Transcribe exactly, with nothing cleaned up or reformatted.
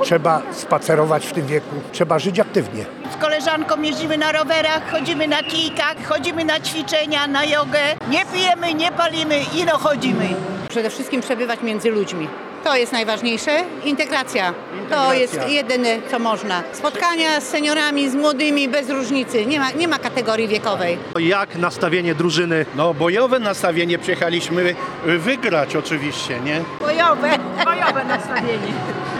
trzeba spacerować w tym wieku, trzeba żyć aktywnie. Z koleżanką jeździmy na rowerach, chodzimy na kijkach, chodzimy na ćwiczenia, na jogę. Nie pijemy, nie palimy i no chodzimy. Przede wszystkim przebywać między ludźmi. To jest najważniejsze. Integracja. Integracja. To jest jedyne, co można. Spotkania z seniorami, z młodymi, bez różnicy. Nie ma, nie ma kategorii wiekowej. Jak nastawienie drużyny? No bojowe nastawienie, przyjechaliśmy wygrać oczywiście, nie? Bojowe, bojowe nastawienie.